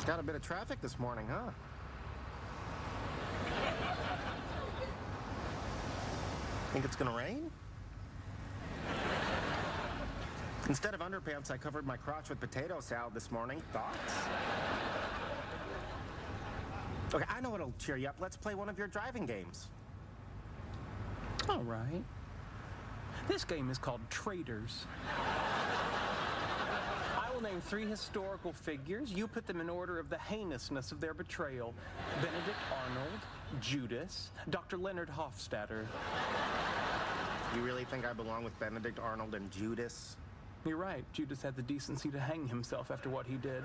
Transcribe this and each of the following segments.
Got a bit of traffic this morning, huh? Think it's gonna rain? Instead of underpants, I covered my crotch with potato salad this morning. Thoughts? Okay, I know what'll cheer you up. Let's play one of your driving games. All right. This game is called Traitors. I will name 3 historical figures. You put them in order of the heinousness of their betrayal. Benedict Arnold, Judas, Dr. Leonard Hofstadter. You really think I belong with Benedict Arnold and Judas? You're right. Judas had the decency to hang himself after what he did.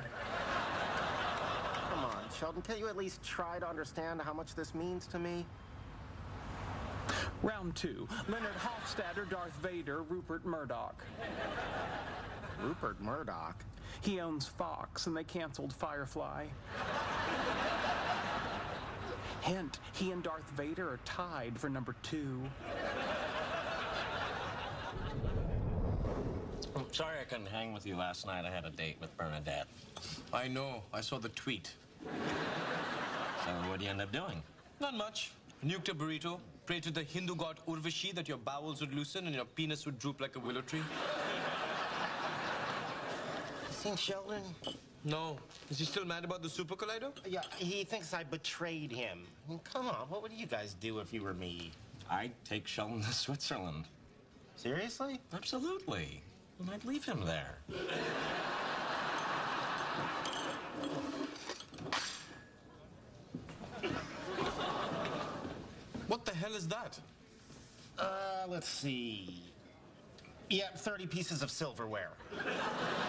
Come on, Sheldon, can't you at least try to understand how much this means to me? Round 2. Leonard Hofstadter, Darth Vader, Rupert Murdoch. Rupert Murdoch? He owns Fox, and they canceled Firefly. Hint, he and Darth Vader are tied for number 2. I'm sorry I couldn't hang with you last night. I had a date with Bernadette. I know. I saw the tweet. So what do you end up doing? Not much. Nuked a burrito, prayed to the Hindu god Urvashi that your bowels would loosen and your penis would droop like a willow tree. You seen Sheldon? No. Is he still mad about the Super Collider? Yeah, he thinks I betrayed him. I mean, come on, what would you guys do if you were me? I'd take Sheldon to Switzerland. Seriously? Absolutely. And I'd leave him there. What the hell is that? Let's see. Yeah, 30 pieces of silverware.